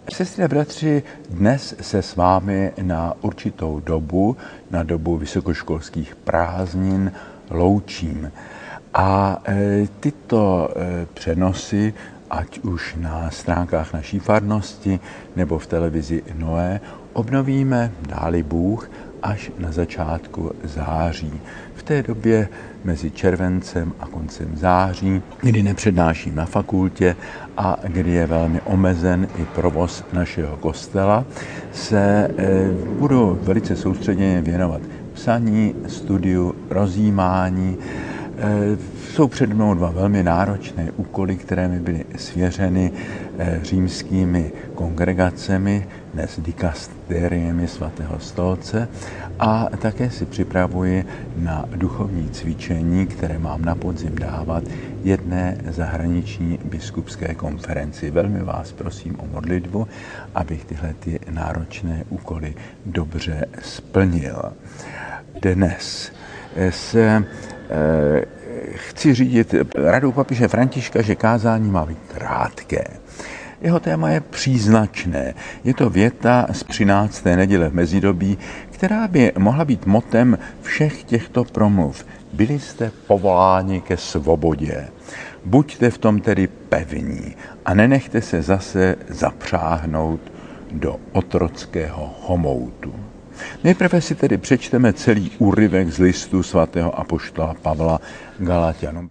Sestry a bratři, dnes se s vámi na určitou dobu, na dobu vysokoškolských prázdnin, loučím. A tyto přenosy, ať už na stránkách naší farnosti nebo v televizi Noé, obnovíme, dáli Bůh, až na začátku září. V té době mezi červencem a koncem září, kdy nepřednáším na fakultě a kdy je velmi omezen i provoz našeho kostela, se budu velice soustředěně věnovat psaní, studiu, rozjímání. Jsou před mnou dva velmi náročné úkoly, které mi byly svěřeny římskými kongregacemi, dnes dikasteriemi svatého stolce, a také si připravuji na duchovní cvičení, které mám na podzim dávat jedné zahraniční biskupské konferenci. Velmi vás prosím o modlitbu, abych tyhle náročné úkoly dobře splnil. Dnes se chci řídit radou papeže Františka, že kázání má být krátké. Jeho téma je příznačné. Je to věta z 13. neděle v mezidobí, která by mohla být motem všech těchto promluv. Byli jste povoláni ke svobodě. Buďte v tom tedy pevní a nenechte se zase zapřáhnout do otrockého chomoutu. Nejprve si tedy přečteme celý úryvek z listu svatého apoštola Pavla Galatianům.